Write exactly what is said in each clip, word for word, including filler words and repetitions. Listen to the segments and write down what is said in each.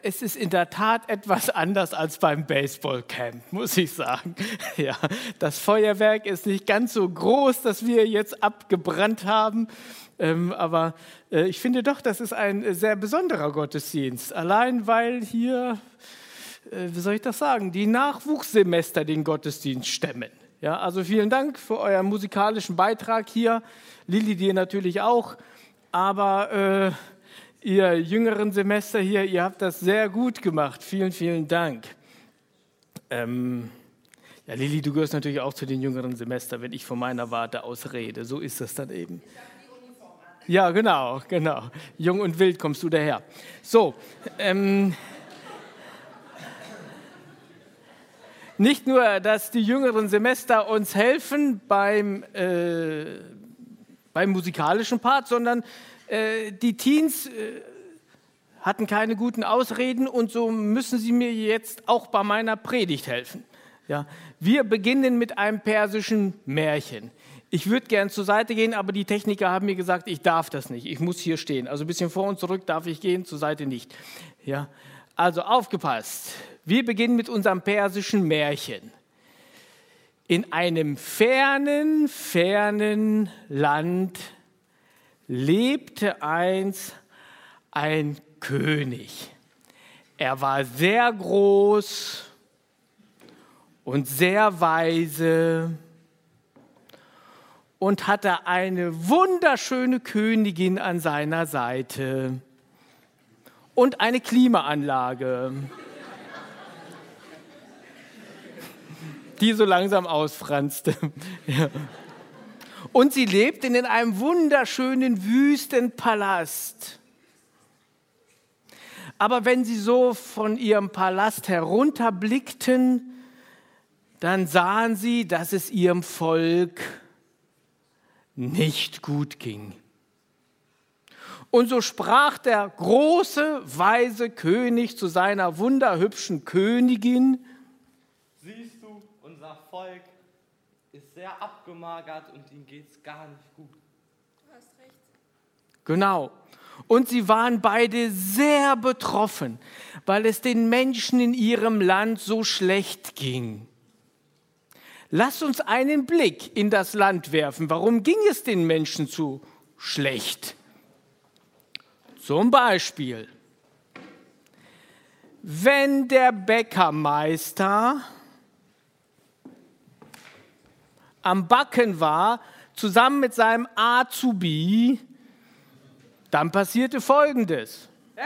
Es ist in der Tat etwas anders als beim Baseballcamp, muss ich sagen. Ja, das Feuerwerk ist nicht ganz so groß, das wir jetzt abgebrannt haben. Ähm, aber äh, ich finde doch, das ist ein sehr besonderer Gottesdienst. Allein weil hier, äh, wie soll ich das sagen, die Nachwuchssemester den Gottesdienst stemmen. Ja, also vielen Dank für euren musikalischen Beitrag hier. Lilly, dir natürlich auch. Aber äh, ihr jüngeren Semester hier, ihr habt das sehr gut gemacht. Vielen, vielen Dank. Ähm, ja, Lilly, du gehörst natürlich auch zu den jüngeren Semester, wenn ich von meiner Warte aus rede. So ist das dann eben. Ja, genau, genau. Jung und wild kommst du daher. So, ähm, nicht nur, dass die jüngeren Semester uns helfen beim, äh, beim musikalischen Part, sondern äh, die Teens äh, hatten keine guten Ausreden und so müssen sie mir jetzt auch bei meiner Predigt helfen. Ja, wir beginnen mit einem persischen Märchen. Ich würde gern zur Seite gehen, aber die Techniker haben mir gesagt, ich darf das nicht. Ich muss hier stehen. Also ein bisschen vor und zurück darf ich gehen, zur Seite nicht. Ja, also aufgepasst. Wir beginnen mit unserem persischen Märchen. In einem fernen, fernen Land lebte einst ein König. Er war sehr groß und sehr weise und hatte eine wunderschöne Königin an seiner Seite und eine Klimaanlage, die so langsam ausfranste. Ja. Und sie lebten in einem wunderschönen Wüstenpalast. Aber wenn sie so von ihrem Palast herunterblickten, dann sahen sie, dass es ihrem Volk nicht gut ging. Und so sprach der große, weise König zu seiner wunderhübschen Königin: Siehst du, unser Volk ist sehr abgemagert und ihm geht's gar nicht gut. Du hast recht. Genau. Und sie waren beide sehr betroffen, weil es den Menschen in ihrem Land so schlecht ging. Lasst uns einen Blick in das Land werfen. Warum ging es den Menschen so schlecht? Zum Beispiel, wenn der Bäckermeister am Backen war, zusammen mit seinem Azubi, dann passierte Folgendes. Hey!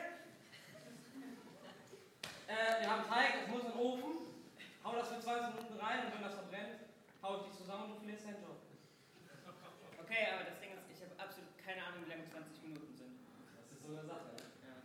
Äh, wir haben Teig, es muss in den Ofen. Hau das für zwanzig Minuten rein und wenn das verbrennt, hau ich dich zusammen und du verlierst deinen Job. Okay, aber das Ding ist, ich habe absolut keine Ahnung, wie lange zwanzig Minuten sind. Das ist so eine Sache. Ja.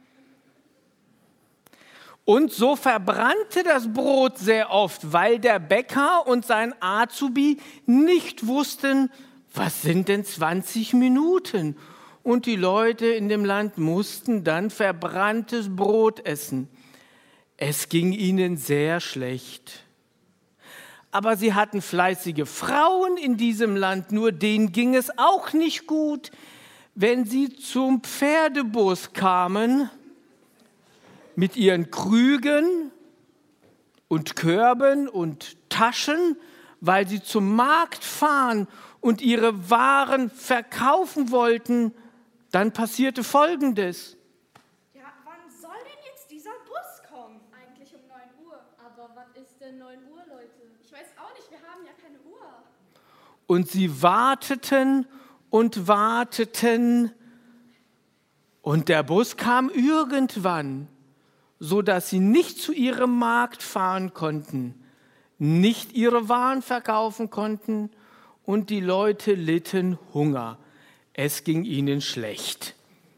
Und so verbrannte das Brot sehr oft, weil der Bäcker und sein Azubi nicht wussten, was sind denn zwanzig Minuten? Und die Leute in dem Land mussten dann verbranntes Brot essen. Es ging ihnen sehr schlecht. Aber sie hatten fleißige Frauen in diesem Land, nur denen ging es auch nicht gut. Wenn sie zum Pferdebus kamen, mit ihren Krügen und Körben und Taschen, weil sie zum Markt fahren und ihre Waren verkaufen wollten, dann passierte Folgendes. Ja, wann soll denn jetzt dieser Bus kommen? Eigentlich um neun Uhr. Aber was ist denn neun Uhr, Leute? Ich weiß auch nicht, wir haben ja keine Uhr. Und sie warteten und warteten und der Bus kam irgendwann, sodass sie nicht zu ihrem Markt fahren konnten, nicht ihre Waren verkaufen konnten und die Leute litten Hunger. Es ging ihnen schlecht.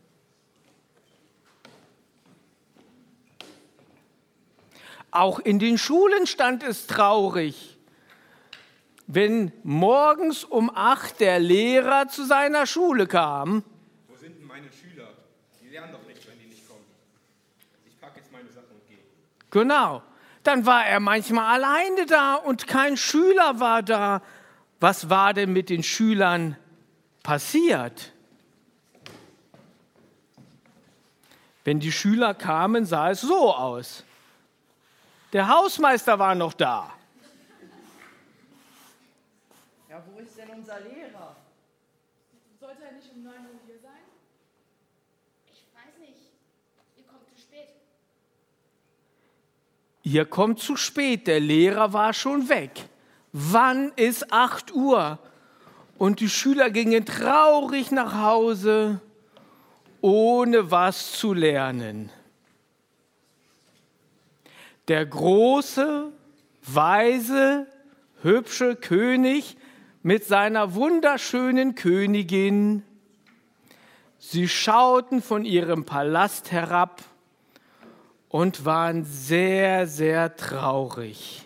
Auch in den Schulen stand es traurig. Wenn morgens um acht der Lehrer zu seiner Schule kam. Wo sind denn meine Schüler? Die lernen doch nicht, wenn die nicht kommen. Ich packe jetzt meine Sachen und gehe. Genau. Dann war er manchmal alleine da und kein Schüler war da. Was war denn mit den Schülern passiert? Wenn die Schüler kamen, sah es so aus. Der Hausmeister war noch da. Ja, wo ist denn unser Lehrer? Sollte er nicht um neun Uhr hier sein? Ich weiß nicht. Ihr kommt zu spät. Ihr kommt zu spät, der Lehrer war schon weg. Wann ist acht Uhr? Und die Schüler gingen traurig nach Hause, ohne was zu lernen. Der große, weise, hübsche König mit seiner wunderschönen Königin. Sie schauten von ihrem Palast herab und waren sehr, sehr traurig.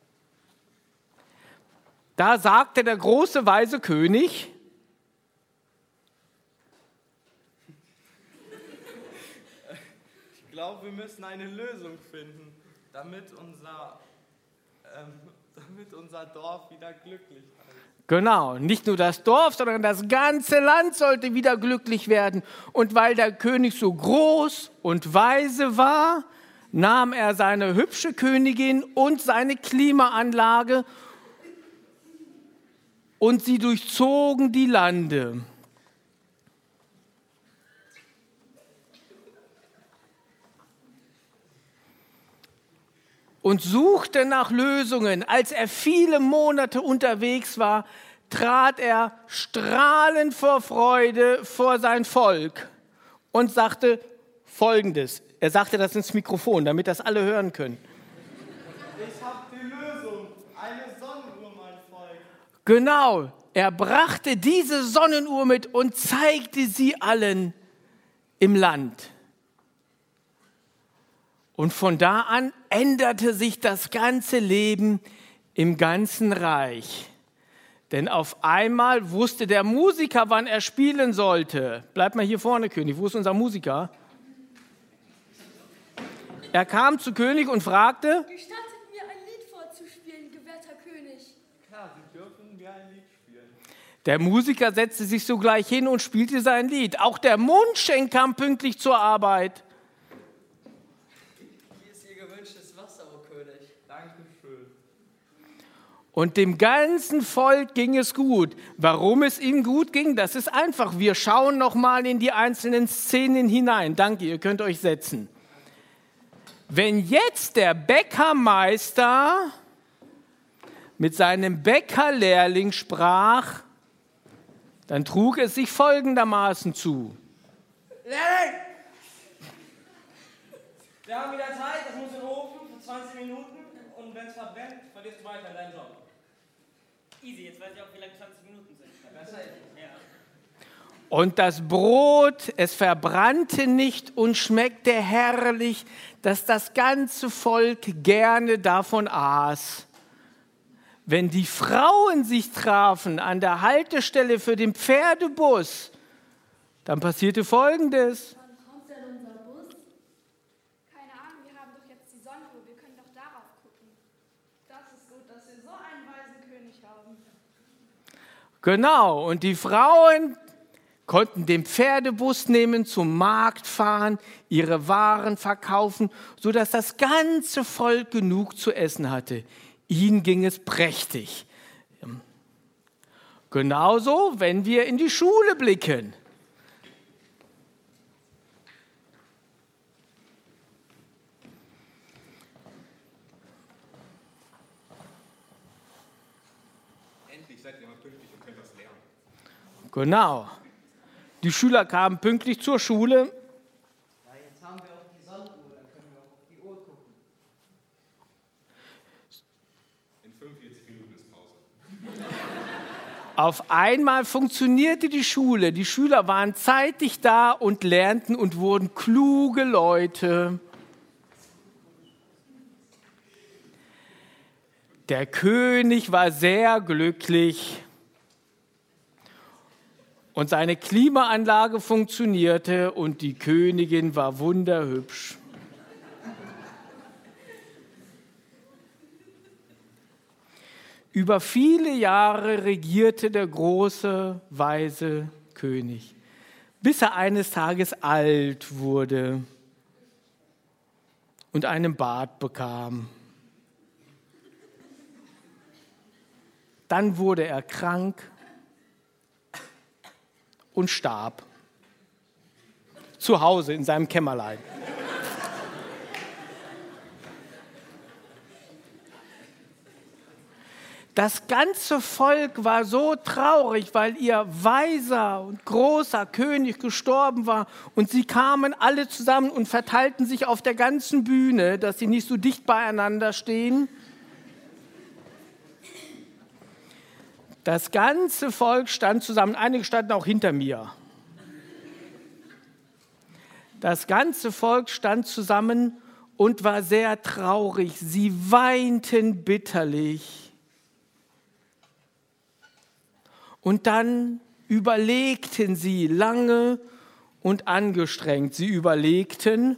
Da sagte der große, weise König: Ich glaube, wir müssen eine Lösung finden, damit unser, ähm, damit unser Dorf wieder glücklich ist. Genau, nicht nur das Dorf, sondern das ganze Land sollte wieder glücklich werden. Und weil der König so groß und weise war, nahm er seine hübsche Königin und seine Klimaanlage und sie durchzogen die Lande. Und suchte nach Lösungen. Als er viele Monate unterwegs war, trat er strahlend vor Freude vor sein Volk und sagte Folgendes. Er sagte das ins Mikrofon, damit das alle hören können. Ich habe die Lösung, eine Sonnenuhr, mein Volk. Genau, er brachte diese Sonnenuhr mit und zeigte sie allen im Land. Und von da an änderte sich das ganze Leben im ganzen Reich. Denn auf einmal wusste der Musiker, wann er spielen sollte. Bleib mal hier vorne, König. Wo ist unser Musiker? Er kam zu König und fragte: Gestattet mir ein Lied vorzuspielen, gewährter König. Klar, Sie dürfen mir ein Lied spielen. Der Musiker setzte sich sogleich hin und spielte sein Lied. Auch der Mundschenk kam pünktlich zur Arbeit. Und dem ganzen Volk ging es gut. Warum es ihm gut ging, das ist einfach. Wir schauen noch mal in die einzelnen Szenen hinein. Danke, ihr könnt euch setzen. Wenn jetzt der Bäckermeister mit seinem Bäckerlehrling sprach, dann trug es sich folgendermaßen zu. Lehrling! Wir haben wieder Zeit, das muss in den Ofen für zwanzig Minuten und wenn es verbrennt, verlierst du weiter deinen Job. Easy, jetzt weiß ich auch, wie lange zwanzig Minuten sind. Besser ist. Ja. Und das Brot, es verbrannte nicht und schmeckte herrlich, dass das ganze Volk gerne davon aß. Wenn die Frauen sich trafen an der Haltestelle für den Pferdebus, dann passierte Folgendes. Wann kommt denn unser Bus? Keine Ahnung, wir haben doch jetzt die Sonnenuhr. Wir können doch darauf gucken. Das ist gut, dass wir so einen weisen König haben. Genau, und die Frauen konnten den Pferdebus nehmen, zum Markt fahren, ihre Waren verkaufen, sodass das ganze Volk genug zu essen hatte. Ihnen ging es prächtig. Genauso, wenn wir in die Schule blicken. Endlich seid ihr mal pünktlich und könnt was lernen. Genau. Die Schüler kamen pünktlich zur Schule. Ja, jetzt haben wir auch die Sonnenuhr, dann können wir auch auf die Uhr gucken. In fünfundvierzig Minuten ist Pause. Auf einmal funktionierte die Schule. Die Schüler waren zeitig da und lernten und wurden kluge Leute. Der König war sehr glücklich und seine Klimaanlage funktionierte und die Königin war wunderhübsch. Über viele Jahre regierte der große, weise König, bis er eines Tages alt wurde. und einen Bart bekam. Dann wurde er krank und starb. Zu Hause in seinem Kämmerlein. Das ganze Volk war so traurig, weil ihr weiser und großer König gestorben war. Und sie kamen alle zusammen und verteilten sich auf der ganzen Bühne, dass sie nicht so dicht beieinander stehen. Das ganze Volk stand zusammen. Einige standen auch hinter mir. Das ganze Volk stand zusammen und war sehr traurig. Sie weinten bitterlich. Und dann überlegten sie lange und angestrengt. Sie überlegten,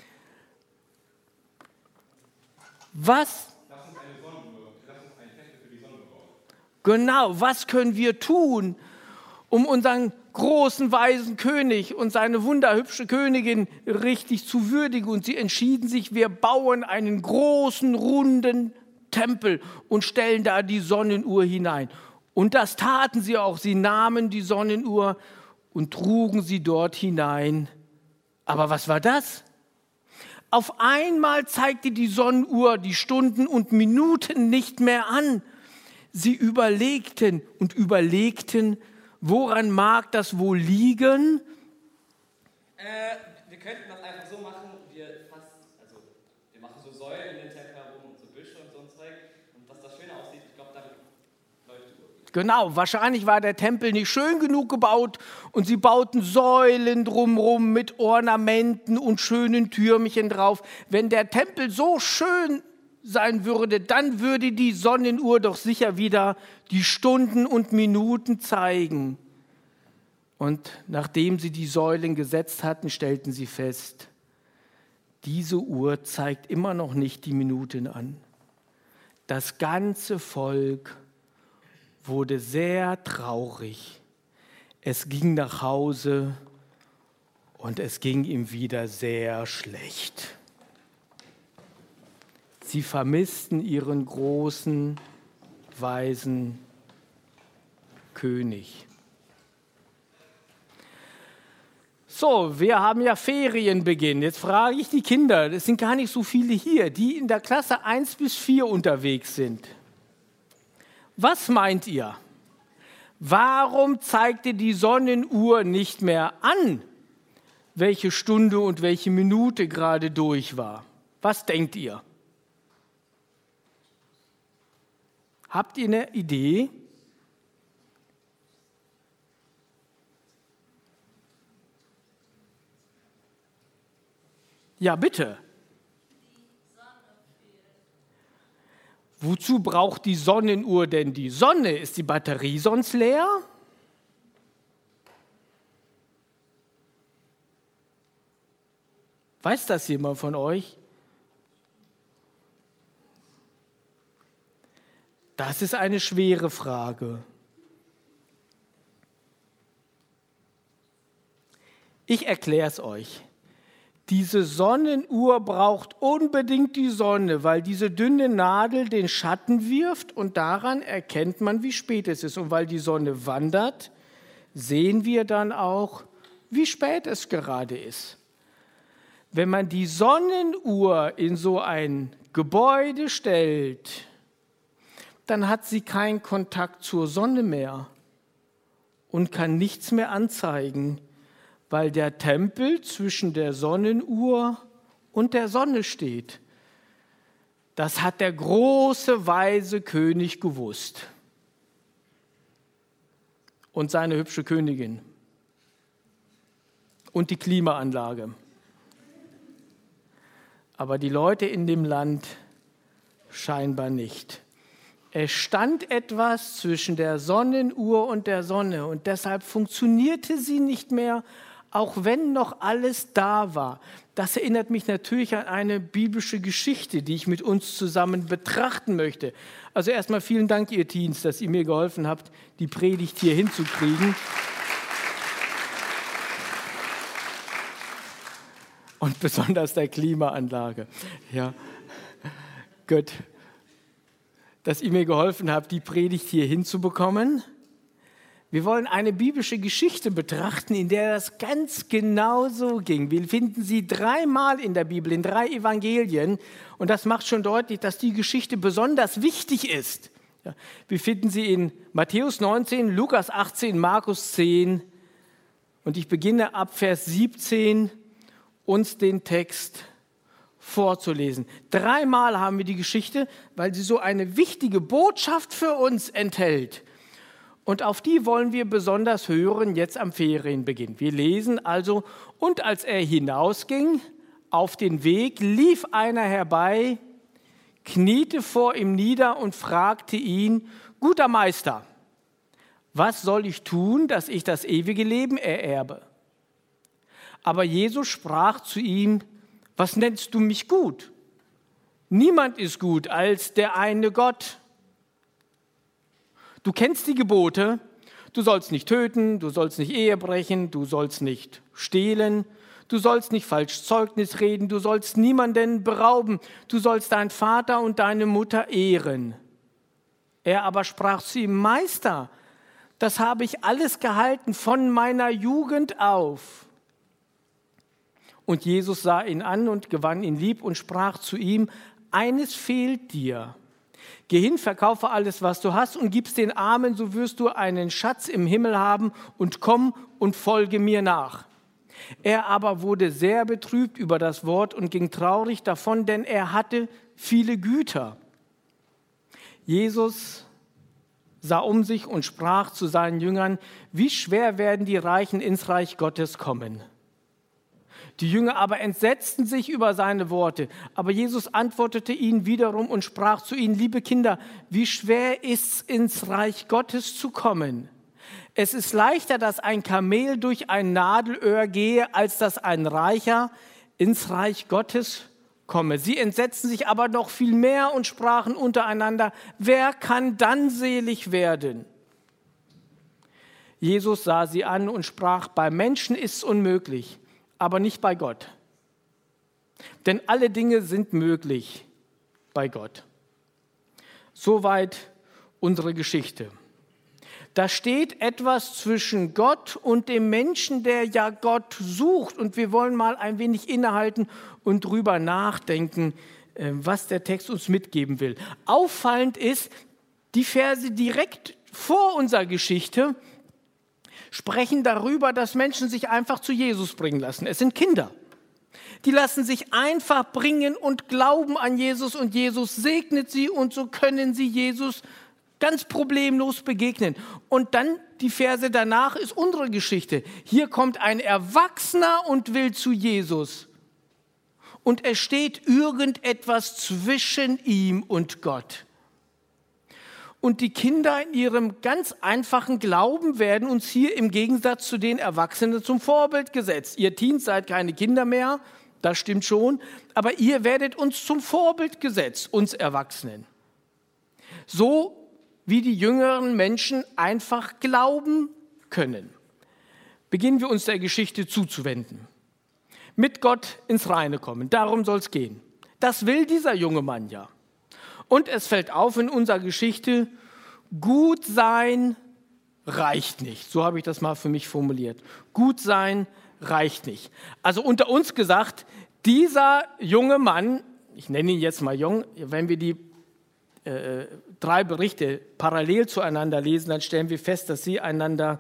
was, Lass uns eine Sonnenuhr, lass uns einen Tempel für die Sonne bauen. genau, was können wir tun, um unseren großen weisen König und seine wunderhübsche Königin richtig zu würdigen? Und sie entschieden sich, wir bauen einen großen, runden Tempel und stellen da die Sonnenuhr hinein. Und das taten sie auch. Sie nahmen die Sonnenuhr und trugen sie dort hinein. Aber was war das? Auf einmal zeigte die Sonnenuhr die Stunden und Minuten nicht mehr an. Sie überlegten und überlegten, woran mag das wohl liegen? Äh, wir könnten das einfach so machen, wir fast, also wir machen so Säulen in den Tempel herum und so Büsche und so ein Zeug. Und dass das schöner aussieht, ich glaube, damit läuft die Uhr. Genau, wahrscheinlich war der Tempel nicht schön genug gebaut und sie bauten Säulen drumherum mit Ornamenten und schönen Türmchen drauf. Wenn der Tempel so schön sein würde, dann würde die Sonnenuhr doch sicher wieder die Stunden und Minuten zeigen. Und nachdem sie die Säulen gesetzt hatten, stellten sie fest, diese Uhr zeigt immer noch nicht die Minuten an. Das ganze Volk wurde sehr traurig. Es ging nach Hause und es ging ihm wieder sehr schlecht. Sie vermissten ihren großen, weisen König. So, wir haben ja Ferienbeginn. Jetzt frage ich die Kinder, es sind gar nicht so viele hier, die in der Klasse eins bis vier unterwegs sind. Was meint ihr? Warum zeigte die Sonnenuhr nicht mehr an, welche Stunde und welche Minute gerade durch war? Was denkt ihr? Habt ihr eine Idee? Ja, bitte. Wozu braucht die Sonnenuhr denn die Sonne? Ist die Batterie sonst leer? Weiß das jemand von euch? Das ist eine schwere Frage. Ich erkläre es euch. Diese Sonnenuhr braucht unbedingt die Sonne, weil diese dünne Nadel den Schatten wirft und daran erkennt man, wie spät es ist. Und weil die Sonne wandert, sehen wir dann auch, wie spät es gerade ist. Wenn man die Sonnenuhr in so ein Gebäude stellt, dann hat sie keinen Kontakt zur Sonne mehr und kann nichts mehr anzeigen, weil der Tempel zwischen der Sonnenuhr und der Sonne steht. Das hat der große, weise König gewusst. Und seine hübsche Königin. Und die Klimaanlage. Aber die Leute in dem Land scheinbar nicht. Es stand etwas zwischen der Sonnenuhr und der Sonne und deshalb funktionierte sie nicht mehr, auch wenn noch alles da war. Das erinnert mich natürlich an eine biblische Geschichte, die ich mit uns zusammen betrachten möchte. Also erstmal vielen Dank, ihr Teens, dass ihr mir geholfen habt, die Predigt hier hinzukriegen. und besonders der Klimaanlage. Ja, gut, dass ihr mir geholfen habt, die Predigt hier hinzubekommen. Wir wollen eine biblische Geschichte betrachten, in der das ganz genau so ging. Wir finden sie dreimal in der Bibel, in drei Evangelien. Und das macht schon deutlich, dass die Geschichte besonders wichtig ist. Ja, wir finden sie in Matthäus neunzehn, Lukas achtzehn, Markus zehn. Und ich beginne ab Vers siebzehn, uns den Text vorzulesen. Dreimal haben wir die Geschichte, weil sie so eine wichtige Botschaft für uns enthält. Und auf die wollen wir besonders hören jetzt am Ferienbeginn. Wir lesen also, und als er hinausging auf den Weg, lief einer herbei, kniete vor ihm nieder und fragte ihn, guter Meister, was soll ich tun, dass ich das ewige Leben ererbe? Aber Jesus sprach zu ihm, was nennst du mich gut? Niemand ist gut als der eine Gott. Du kennst die Gebote, du sollst nicht töten, du sollst nicht Ehe brechen, du sollst nicht stehlen, du sollst nicht falsch Zeugnis reden, du sollst niemanden berauben, du sollst deinen Vater und deine Mutter ehren. Er aber sprach zu ihm, Meister, das habe ich alles gehalten von meiner Jugend auf. Und Jesus sah ihn an und gewann ihn lieb und sprach zu ihm, eines fehlt dir. Geh hin, verkaufe alles, was du hast und gib's den Armen, so wirst du einen Schatz im Himmel haben und komm und folge mir nach. Er aber wurde sehr betrübt über das Wort und ging traurig davon, denn er hatte viele Güter. Jesus sah um sich und sprach zu seinen Jüngern, wie schwer werden die Reichen ins Reich Gottes kommen. Die Jünger aber entsetzten sich über seine Worte. Aber Jesus antwortete ihnen wiederum und sprach zu ihnen, liebe Kinder, wie schwer ist's, ins Reich Gottes zu kommen? Es ist leichter, dass ein Kamel durch ein Nadelöhr gehe, als dass ein Reicher ins Reich Gottes komme. Sie entsetzten sich aber noch viel mehr und sprachen untereinander, wer kann dann selig werden? Jesus sah sie an und sprach, bei Menschen ist es unmöglich, aber nicht bei Gott. Denn alle Dinge sind möglich bei Gott. Soweit unsere Geschichte. Da steht etwas zwischen Gott und dem Menschen, der ja Gott sucht. Und wir wollen mal ein wenig innehalten und drüber nachdenken, was der Text uns mitgeben will. Auffallend ist, die Verse direkt vor unserer Geschichte sprechen darüber, dass Menschen sich einfach zu Jesus bringen lassen. Es sind Kinder. Die lassen sich einfach bringen und glauben an Jesus und Jesus segnet sie und so können sie Jesus ganz problemlos begegnen. Und dann die Verse danach ist unsere Geschichte. Hier kommt ein Erwachsener und will zu Jesus. Und es steht irgendetwas zwischen ihm und Gott. Und die Kinder in ihrem ganz einfachen Glauben werden uns hier im Gegensatz zu den Erwachsenen zum Vorbild gesetzt. Ihr Teens seid keine Kinder mehr, das stimmt schon, aber ihr werdet uns zum Vorbild gesetzt, uns Erwachsenen. So wie die jüngeren Menschen einfach glauben können. Beginnen wir uns der Geschichte zuzuwenden. Mit Gott ins Reine kommen, darum soll es gehen. Das will dieser junge Mann ja. Und es fällt auf in unserer Geschichte, gut sein reicht nicht. So habe ich das mal für mich formuliert. Gut sein reicht nicht. Also unter uns gesagt, dieser junge Mann, ich nenne ihn jetzt mal jung, wenn wir die äh, drei Berichte parallel zueinander lesen, dann stellen wir fest, dass sie einander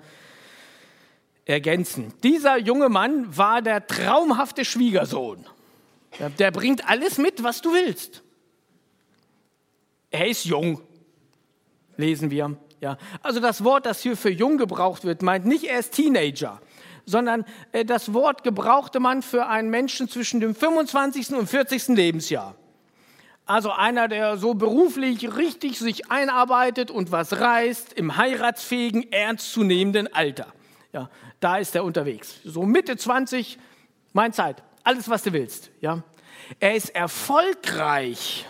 ergänzen. Dieser junge Mann war der traumhafte Schwiegersohn. Der bringt alles mit, was du willst. Er ist jung, lesen wir. Ja. Also das Wort, das hier für jung gebraucht wird, meint nicht, er ist Teenager, sondern äh, das Wort gebrauchte man für einen Menschen zwischen dem fünfundzwanzigsten und vierzigsten Lebensjahr. Also einer, der so beruflich richtig sich einarbeitet und was reißt, im heiratsfähigen, ernstzunehmenden Alter. Ja, da ist er unterwegs. So Mitte zwanzig, meine Zeit, alles, was du willst. Ja. Er ist erfolgreich.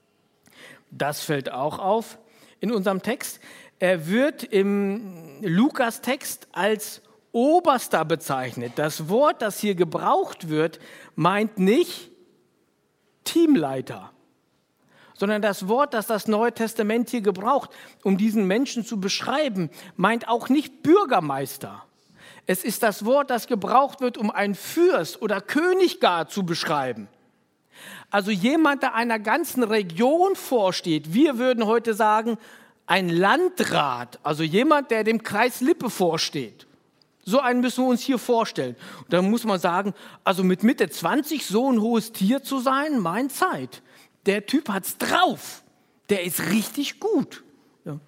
Das fällt auch auf in unserem Text. Er wird im Lukas-Text als Oberster bezeichnet. Das Wort, das hier gebraucht wird, meint nicht Teamleiter, sondern das Wort, das das Neue Testament hier gebraucht, um diesen Menschen zu beschreiben, meint auch nicht Bürgermeister. Es ist das Wort, das gebraucht wird, um einen Fürst oder König gar zu beschreiben. Also jemand, der einer ganzen Region vorsteht. Wir würden heute sagen, ein Landrat, also jemand, der dem Kreis Lippe vorsteht. So einen müssen wir uns hier vorstellen. Und dann muss man sagen, also mit Mitte zwanzig so ein hohes Tier zu sein, mein Zeit. Der Typ hat's drauf. Der ist richtig gut. Ja.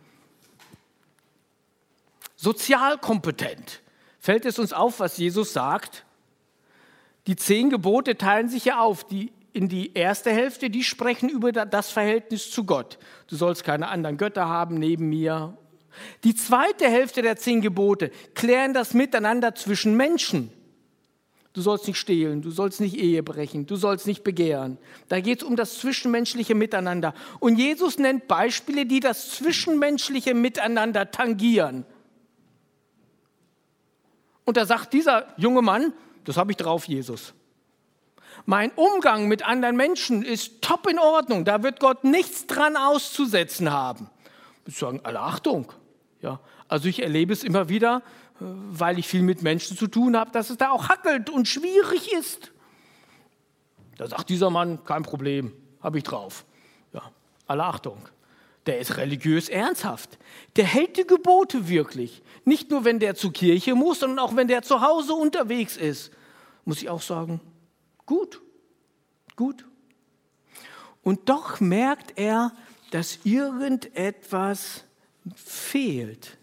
Sozial kompetent. Fällt es uns auf, was Jesus sagt? Die zehn Gebote teilen sich ja auf. Die in die erste Hälfte, die sprechen über das Verhältnis zu Gott. Du sollst keine anderen Götter haben neben mir. Die zweite Hälfte der zehn Gebote klären das Miteinander zwischen Menschen. Du sollst nicht stehlen, du sollst nicht Ehe brechen, du sollst nicht begehren. Da geht es um das zwischenmenschliche Miteinander. Und Jesus nennt Beispiele, die das zwischenmenschliche Miteinander tangieren. Und da sagt dieser junge Mann, das habe ich drauf, Jesus. Mein Umgang mit anderen Menschen ist top in Ordnung. Da wird Gott nichts dran auszusetzen haben. Ich würde sagen, alle Achtung. Ja, also ich erlebe es immer wieder, weil ich viel mit Menschen zu tun habe, dass es da auch hackelt und schwierig ist. Da sagt dieser Mann, kein Problem, habe ich drauf. Ja, alle Achtung. Der ist religiös ernsthaft. Der hält die Gebote wirklich. Nicht nur, wenn der zur Kirche muss, sondern auch, wenn der zu Hause unterwegs ist. Muss ich auch sagen, gut, gut. Und doch merkt er, dass irgendetwas fehlt.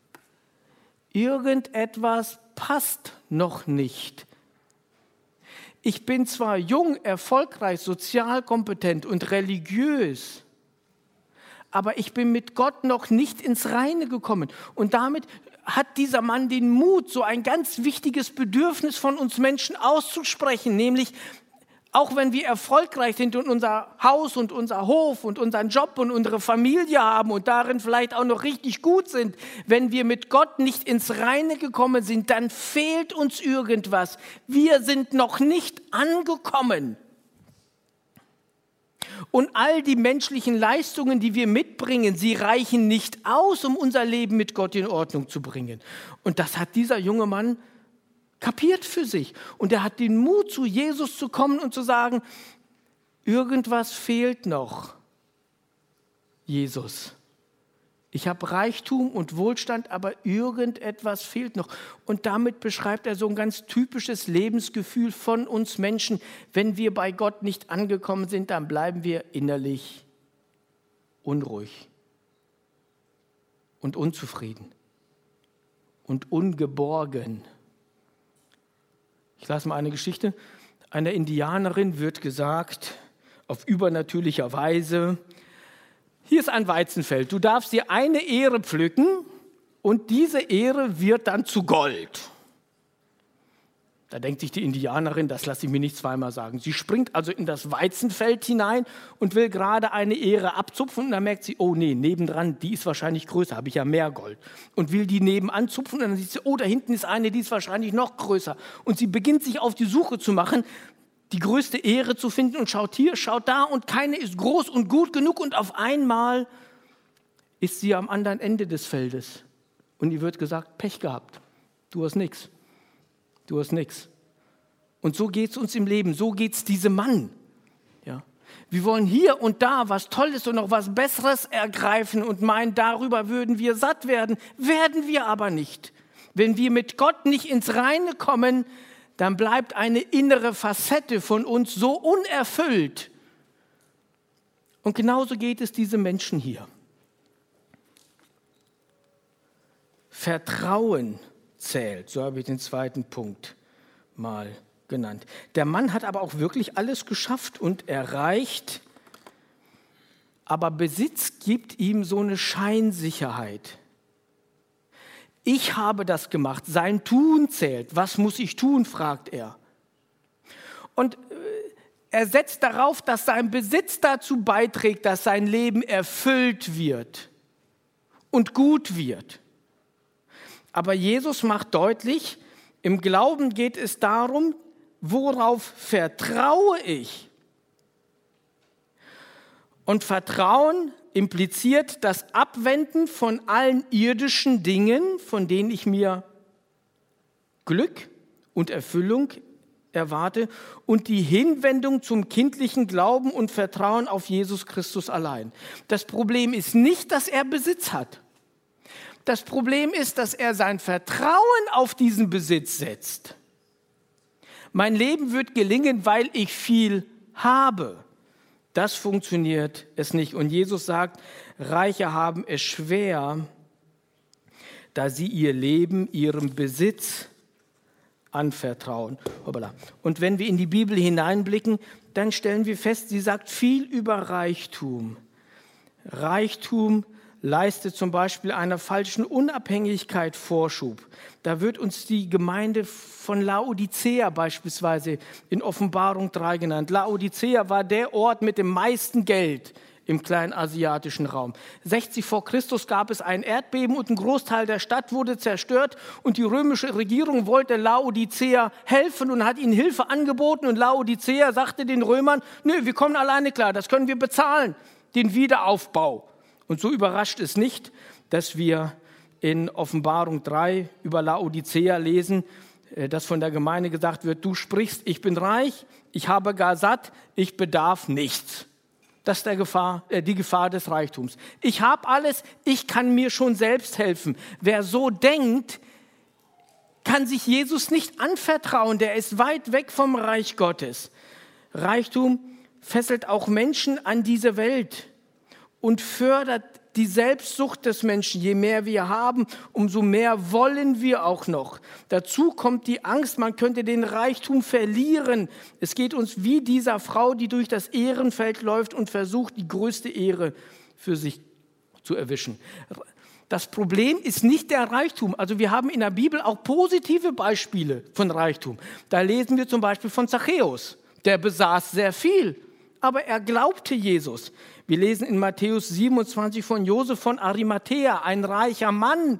Irgendetwas passt noch nicht. Ich bin zwar jung, erfolgreich, sozial kompetent und religiös, aber ich bin mit Gott noch nicht ins Reine gekommen. Und damit hat dieser Mann den Mut, so ein ganz wichtiges Bedürfnis von uns Menschen auszusprechen, nämlich auch wenn wir erfolgreich sind und unser Haus und unser Hof und unseren Job und unsere Familie haben und darin vielleicht auch noch richtig gut sind, wenn wir mit Gott nicht ins Reine gekommen sind, dann fehlt uns irgendwas. Wir sind noch nicht angekommen. Und all die menschlichen Leistungen, die wir mitbringen, sie reichen nicht aus, um unser Leben mit Gott in Ordnung zu bringen. Und das hat dieser junge Mann kapiert für sich. Und er hat den Mut, zu Jesus zu kommen und zu sagen, irgendwas fehlt noch, Jesus. Ich habe Reichtum und Wohlstand, aber irgendetwas fehlt noch. Und damit beschreibt er so ein ganz typisches Lebensgefühl von uns Menschen. Wenn wir bei Gott nicht angekommen sind, dann bleiben wir innerlich unruhig und unzufrieden und ungeborgen. Ich las mal eine Geschichte. Einer Indianerin wird gesagt, auf übernatürlicher Weise, hier ist ein Weizenfeld, du darfst dir eine Ähre pflücken und diese Ähre wird dann zu Gold. Da denkt sich die Indianerin, das lasse ich mir nicht zweimal sagen. Sie springt also in das Weizenfeld hinein und will gerade eine Ähre abzupfen und dann merkt sie, oh nee, nebendran, die ist wahrscheinlich größer, habe ich ja mehr Gold. Und will die nebenan zupfen und dann sieht sie, oh, da hinten ist eine, die ist wahrscheinlich noch größer. Und sie beginnt sich auf die Suche zu machen, die größte Ähre zu finden und schaut hier, schaut da und keine ist groß und gut genug und auf einmal ist sie am anderen Ende des Feldes. Und ihr wird gesagt, Pech gehabt, du hast nichts. Du hast nichts. Und so geht es uns im Leben, so geht es diesem Mann. Ja. Wir wollen hier und da was Tolles und noch was Besseres ergreifen und meinen, darüber würden wir satt werden. Werden wir aber nicht. Wenn wir mit Gott nicht ins Reine kommen, dann bleibt eine innere Facette von uns so unerfüllt. Und genauso geht es diesem Menschen hier. Vertrauen zählt, so habe ich den zweiten Punkt mal genannt. Der Mann hat aber auch wirklich alles geschafft und erreicht, aber Besitz gibt ihm so eine Scheinsicherheit. Ich habe das gemacht, sein Tun zählt. Was muss ich tun, fragt er. Und er setzt darauf, dass sein Besitz dazu beiträgt, dass sein Leben erfüllt wird und gut wird. Aber Jesus macht deutlich, im Glauben geht es darum, worauf vertraue ich? Und Vertrauen impliziert das Abwenden von allen irdischen Dingen, von denen ich mir Glück und Erfüllung erwarte, und die Hinwendung zum kindlichen Glauben und Vertrauen auf Jesus Christus allein. Das Problem ist nicht, dass er Besitz hat. Das Problem ist, dass er sein Vertrauen auf diesen Besitz setzt. Mein Leben wird gelingen, weil ich viel habe. Das funktioniert es nicht. Und Jesus sagt, Reiche haben es schwer, da sie ihr Leben ihrem Besitz anvertrauen. Und wenn wir in die Bibel hineinblicken, dann stellen wir fest, sie sagt viel über Reichtum. Reichtum leistet zum Beispiel einer falschen Unabhängigkeit Vorschub. Da wird uns die Gemeinde von Laodicea beispielsweise in Offenbarung drei genannt. Laodicea war der Ort mit dem meisten Geld im kleinasiatischen Raum. sechzig vor Christus gab es ein Erdbeben und ein Großteil der Stadt wurde zerstört und die römische Regierung wollte Laodicea helfen und hat ihnen Hilfe angeboten und Laodicea sagte den Römern, nö, wir kommen alleine klar, das können wir bezahlen, den Wiederaufbau. Und so überrascht es nicht, dass wir in Offenbarung drei über Laodicea lesen, dass von der Gemeinde gesagt wird, du sprichst, ich bin reich, ich habe gar satt, ich bedarf nichts. Das ist der Gefahr, äh, die Gefahr des Reichtums. Ich habe alles, ich kann mir schon selbst helfen. Wer so denkt, kann sich Jesus nicht anvertrauen, der ist weit weg vom Reich Gottes. Reichtum fesselt auch Menschen an diese Welt und fördert die Selbstsucht des Menschen. Je mehr wir haben, umso mehr wollen wir auch noch. Dazu kommt die Angst, man könnte den Reichtum verlieren. Es geht uns wie dieser Frau, die durch das Ehrenfeld läuft und versucht, die größte Ehre für sich zu erwischen. Das Problem ist nicht der Reichtum. Also wir haben in der Bibel auch positive Beispiele von Reichtum. Da lesen wir zum Beispiel von Zachäus. Der besaß sehr viel, aber er glaubte Jesus. Wir lesen in Matthäus siebenundzwanzig von Josef von Arimathäa, ein reicher Mann,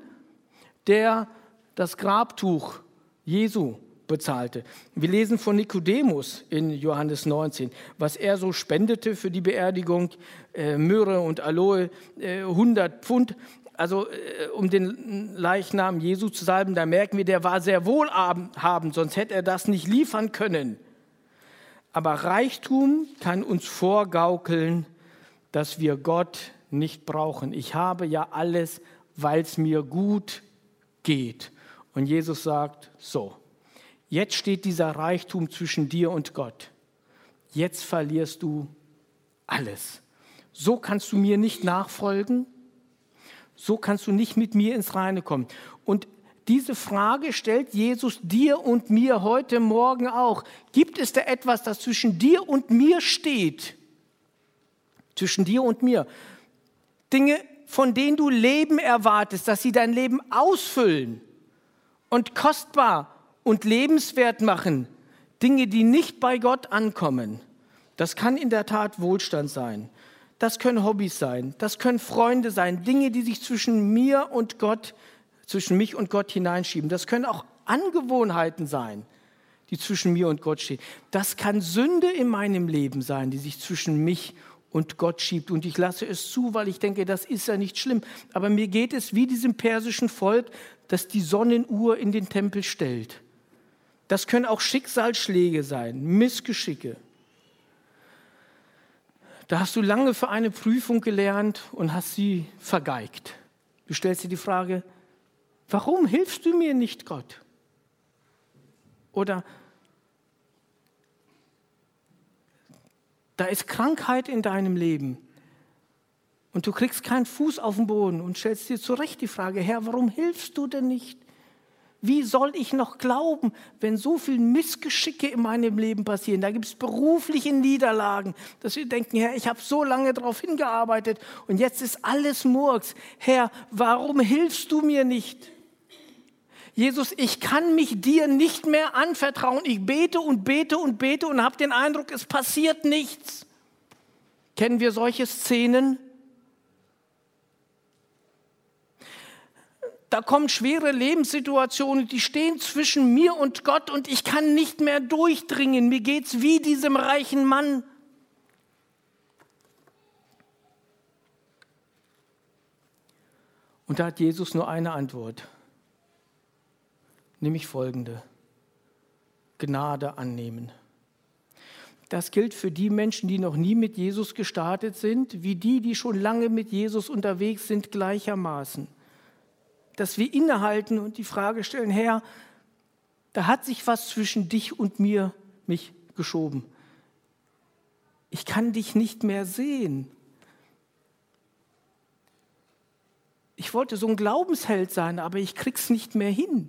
der das Grabtuch Jesu bezahlte. Wir lesen von Nikodemus in Johannes neunzehn, was er so spendete für die Beerdigung, äh, Myrrhe und Aloe, äh, hundert Pfund, also äh, um den Leichnam Jesu zu salben. Da merken wir, der war sehr wohlhabend, sonst hätte er das nicht liefern können. Aber Reichtum kann uns vorgaukeln, dass wir Gott nicht brauchen. Ich habe ja alles, weil es mir gut geht. Und Jesus sagt, so, jetzt steht dieser Reichtum zwischen dir und Gott. Jetzt verlierst du alles. So kannst du mir nicht nachfolgen. So kannst du nicht mit mir ins Reine kommen. Und diese Frage stellt Jesus dir und mir heute Morgen auch. Gibt es da etwas, das zwischen dir und mir steht? Zwischen dir und mir. Dinge, von denen du Leben erwartest, dass sie dein Leben ausfüllen und kostbar und lebenswert machen. Dinge, die nicht bei Gott ankommen. Das kann in der Tat Wohlstand sein. Das können Hobbys sein. Das können Freunde sein. Dinge, die sich zwischen mir und Gott, zwischen mich und Gott hineinschieben. Das können auch Angewohnheiten sein, die zwischen mir und Gott stehen. Das kann Sünde in meinem Leben sein, die sich zwischen mich und Gott schiebt. Und ich lasse es zu, weil ich denke, das ist ja nicht schlimm. Aber mir geht es wie diesem persischen Volk, das die Sonnenuhr in den Tempel stellt. Das können auch Schicksalsschläge sein, Missgeschicke. Da hast du lange für eine Prüfung gelernt und hast sie vergeigt. Du stellst dir die Frage, warum hilfst du mir nicht, Gott? Oder da ist Krankheit in deinem Leben und du kriegst keinen Fuß auf den Boden und stellst dir zu Recht die Frage, Herr, warum hilfst du denn nicht? Wie soll ich noch glauben, wenn so viele Missgeschicke in meinem Leben passieren? Da gibt es berufliche Niederlagen, dass wir denken, Herr, ich habe so lange darauf hingearbeitet und jetzt ist alles Murks. Herr, warum hilfst du mir nicht? Jesus, ich kann mich dir nicht mehr anvertrauen. Ich bete und bete und bete und habe den Eindruck, es passiert nichts. Kennen wir solche Szenen? da kommen schwere Lebenssituationen, die stehen zwischen mir und Gott und ich kann nicht mehr durchdringen. Mir geht's wie diesem reichen Mann. Und da hat Jesus nur eine Antwort, nämlich folgende: Gnade annehmen. Das gilt für die Menschen, die noch nie mit Jesus gestartet sind, wie die, die schon lange mit Jesus unterwegs sind, gleichermaßen. Dass wir innehalten und die Frage stellen: Herr, da hat sich was zwischen dich und mir, mich geschoben. Ich kann dich nicht mehr sehen. Ich wollte so ein Glaubensheld sein, aber ich krieg's nicht mehr hin.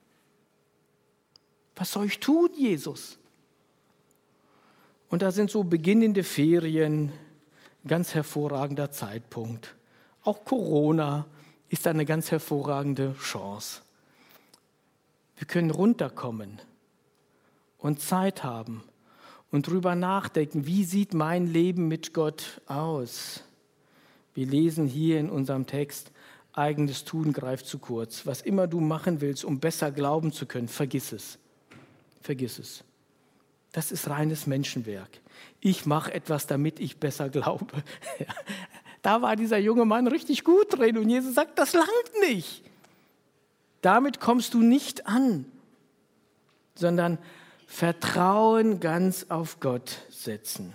Was soll ich tun, Jesus? Und da sind so beginnende Ferien ein ganz hervorragender Zeitpunkt. Auch Corona ist eine ganz hervorragende Chance. Wir können runterkommen und Zeit haben und drüber nachdenken, wie sieht mein Leben mit Gott aus? Wir lesen hier in unserem Text: Eigenes Tun greift zu kurz. Was immer du machen willst, um besser glauben zu können, vergiss es. Vergiss es. Das ist reines Menschenwerk. Ich mache etwas, damit ich besser glaube. Da war dieser junge Mann richtig gut drin und Jesus sagt, das langt nicht. Damit kommst du nicht an, sondern Vertrauen ganz auf Gott setzen.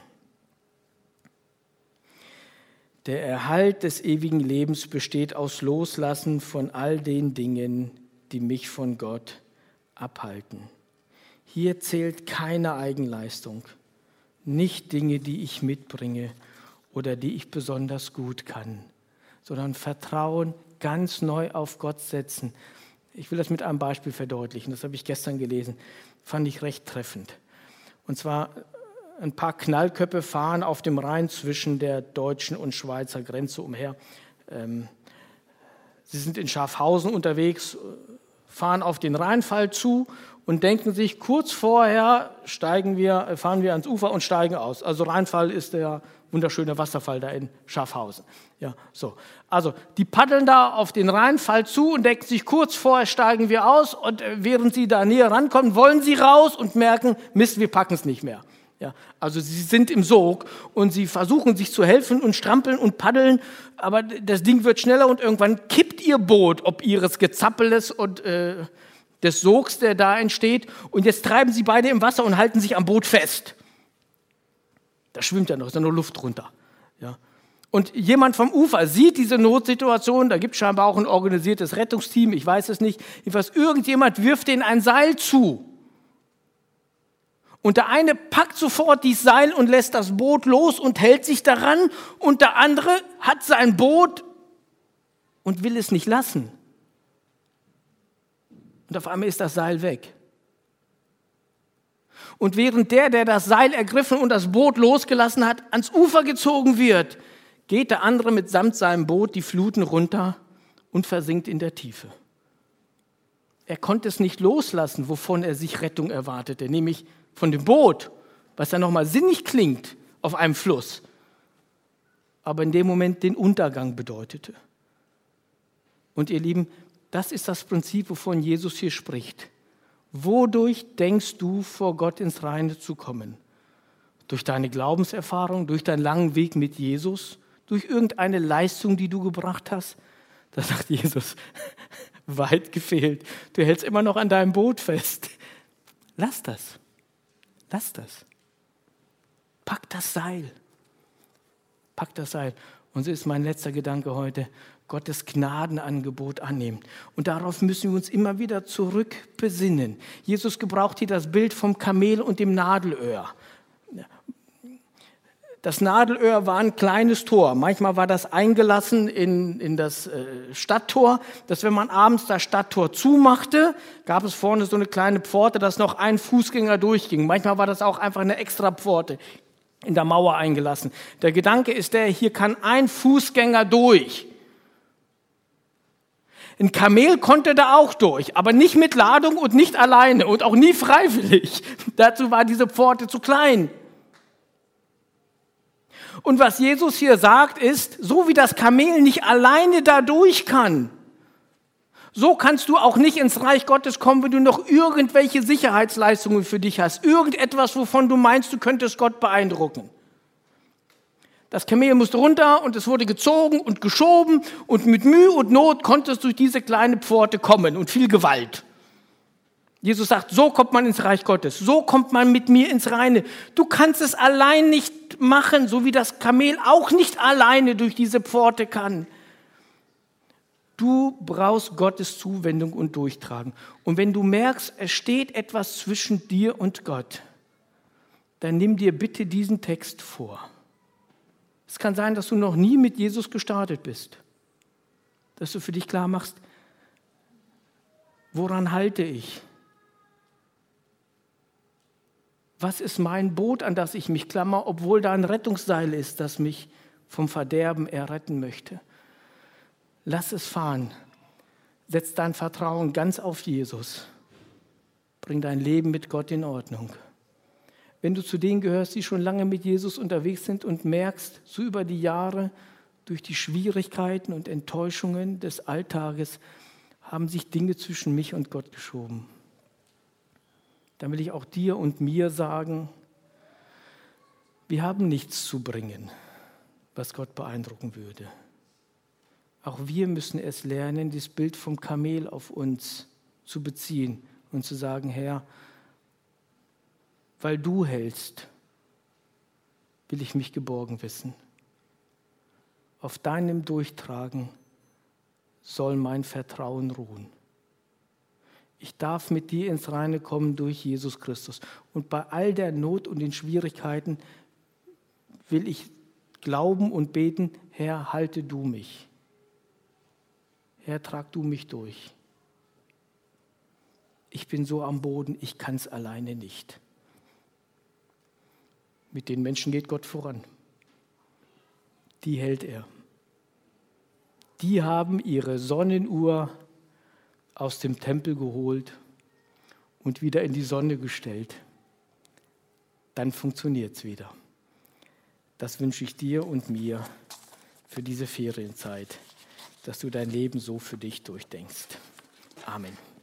Der Erhalt des ewigen Lebens besteht aus Loslassen von all den Dingen, die mich von Gott abhalten. Hier zählt keine Eigenleistung, nicht Dinge, die ich mitbringe oder die ich besonders gut kann, sondern Vertrauen ganz neu auf Gott setzen. Ich will das mit einem Beispiel verdeutlichen, das habe ich gestern gelesen, fand ich recht treffend. Und zwar: Ein paar Knallköpfe fahren auf dem Rhein zwischen der deutschen und Schweizer Grenze umher. Sie sind in Schaffhausen unterwegs, fahren auf den Rheinfall zu und denken sich, kurz vorher steigen wir, fahren wir ans Ufer und steigen aus. Also Rheinfall ist der wunderschöne Wasserfall da in Schaffhausen. Ja, so. Also die paddeln da auf den Rheinfall zu und denken sich, kurz vorher steigen wir aus, und während sie da näher rankommen, wollen sie raus und merken, Mist, wir packen es nicht mehr. Ja, also sie sind im Sog und sie versuchen sich zu helfen und strampeln und paddeln, aber das Ding wird schneller und irgendwann kippt ihr Boot, ob ihres Gezappeles und äh, des Sogs, der da entsteht, und jetzt treiben sie beide im Wasser und halten sich am Boot fest. Da schwimmt ja noch, ist ja nur Luft drunter. Ja. Und jemand vom Ufer sieht diese Notsituation, da gibt es scheinbar auch ein organisiertes Rettungsteam, ich weiß es nicht, jedenfalls irgendjemand wirft denen ein Seil zu. Und der eine packt sofort dieses Seil und lässt das Boot los und hält sich daran. Und der andere hat sein Boot und will es nicht lassen. Und auf einmal ist das Seil weg. Und während der, der das Seil ergriffen und das Boot losgelassen hat, ans Ufer gezogen wird, geht der andere mitsamt seinem Boot die Fluten runter und versinkt in der Tiefe. Er konnte es nicht loslassen, wovon er sich Rettung erwartete, nämlich von dem Boot, was ja nochmal sinnig klingt auf einem Fluss, aber in dem Moment den Untergang bedeutete. Und ihr Lieben, das ist das Prinzip, wovon Jesus hier spricht. Wodurch denkst du, vor Gott ins Reine zu kommen? Durch deine Glaubenserfahrung, durch deinen langen Weg mit Jesus, durch irgendeine Leistung, die du gebracht hast? Da sagt Jesus, weit gefehlt, du hältst immer noch an deinem Boot fest. Lass das. Lass das. Pack das Seil. Pack das Seil. Und so ist mein letzter Gedanke heute: Gottes Gnadenangebot annehmen. Und darauf müssen wir uns immer wieder zurückbesinnen. Jesus gebraucht hier das Bild vom Kamel und dem Nadelöhr. Das Nadelöhr war ein kleines Tor. Manchmal war das eingelassen in, in das äh, Stadttor, dass wenn man abends das Stadttor zumachte, gab es vorne so eine kleine Pforte, dass noch ein Fußgänger durchging. Manchmal war das auch einfach eine extra Pforte in der Mauer eingelassen. Der Gedanke ist der, hier kann ein Fußgänger durch. Ein Kamel konnte da auch durch, aber nicht mit Ladung und nicht alleine und auch nie freiwillig. Dazu war diese Pforte zu klein. Und was Jesus hier sagt ist, so wie das Kamel nicht alleine da durch kann, So kannst du auch nicht ins Reich Gottes kommen, wenn du noch irgendwelche Sicherheitsleistungen für dich hast. Irgendetwas, wovon du meinst, du könntest Gott beeindrucken. Das Kamel musste runter und es wurde gezogen und geschoben und mit Mühe und Not konntest du durch diese kleine Pforte kommen und viel Gewalt. Jesus sagt, so kommt man ins Reich Gottes, so kommt man mit mir ins Reine. Du kannst es allein nicht machen, so wie das Kamel auch nicht alleine durch diese Pforte kann. Du brauchst Gottes Zuwendung und Durchtragen. Und wenn du merkst, es steht etwas zwischen dir und Gott, dann nimm dir bitte diesen Text vor. Es kann sein, dass du noch nie mit Jesus gestartet bist, dass du für dich klar machst, woran halte ich? Was ist mein Boot, an das ich mich klammer, obwohl da ein Rettungsseil ist, das mich vom Verderben erretten möchte? Lass es fahren. Setz dein Vertrauen ganz auf Jesus. Bring dein Leben mit Gott in Ordnung. Wenn du zu denen gehörst, die schon lange mit Jesus unterwegs sind und merkst, so über die Jahre, durch die Schwierigkeiten und Enttäuschungen des Alltages, haben sich Dinge zwischen mich und Gott geschoben. Dann will ich auch dir und mir sagen, wir haben nichts zu bringen, was Gott beeindrucken würde. Auch wir müssen es lernen, das Bild vom Kamel auf uns zu beziehen und zu sagen, Herr, weil du hältst, will ich mich geborgen wissen. Auf deinem Durchtragen soll mein Vertrauen ruhen. Ich darf mit dir ins Reine kommen durch Jesus Christus. Und bei all der Not und den Schwierigkeiten will ich glauben und beten, Herr, halte du mich. Herr, trag du mich durch. Ich bin so am Boden, ich kann es alleine nicht. Mit den Menschen geht Gott voran. Die hält er. Die haben ihre Sonnenuhr aus dem Tempel geholt und wieder in die Sonne gestellt. Dann funktioniert es wieder. Das wünsche ich dir und mir für diese Ferienzeit, dass du dein Leben so für dich durchdenkst. Amen.